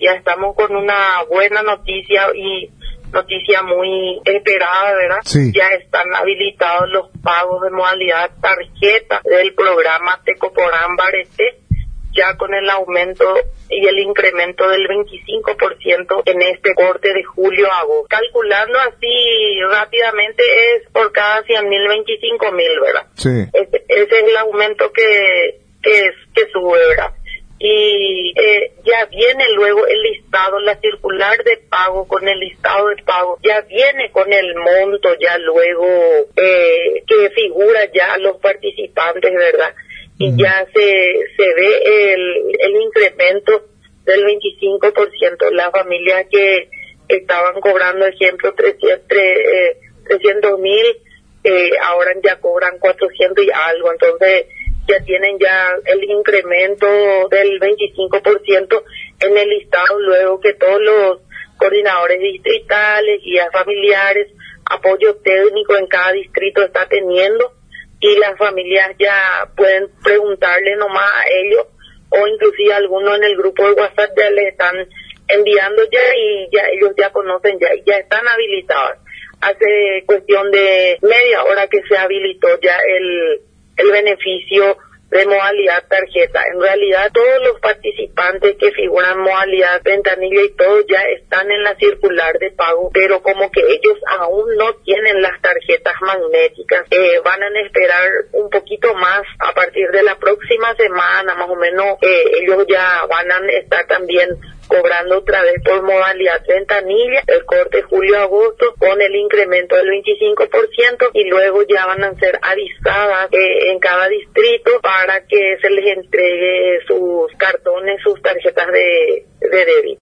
ya estamos con una buena noticia y noticia muy esperada, ¿verdad? Sí. Ya están habilitados los pagos de modalidad tarjeta del programa Tecoporán Bareté, ya con el aumento y el incremento del 25% en este corte de julio a agosto. Calculando así rápidamente es por cada 100.000, 25.000, ¿verdad? Sí. Ese es el aumento que sube, ¿verdad? Y ya viene luego el listado, la circular de pago con el listado de pago, ya viene con el monto ya luego que figura ya los participantes, ¿verdad? Y ya se ve el incremento del 25%. Las familias que estaban cobrando, ejemplo, 300.000, ahora ya cobran 400 y algo, entonces ya tienen ya el incremento del 25% en el listado, luego que todos los coordinadores distritales, guías familiares, apoyo técnico en cada distrito está teniendo, y las familias ya pueden preguntarle nomás a ellos, o inclusive algunos en el grupo de WhatsApp ya les están enviando ya, y ya ellos ya conocen ya están habilitados. Hace cuestión de media hora que se habilitó ya el beneficio de modalidad tarjeta. En realidad todos los participantes que figuran modalidad ventanilla y todo ya están en la circular de pago, pero como que ellos aún no tienen las tarjetas magnéticas, van a esperar un poquito más. A partir de la próxima semana más o menos ellos ya van a estar también cobrando otra vez por modalidad ventanilla el corte julio-agosto con el incremento del 25%, y luego ya van a ser avisadas en cada distrito para que se les entregue sus cartones, sus tarjetas de débito.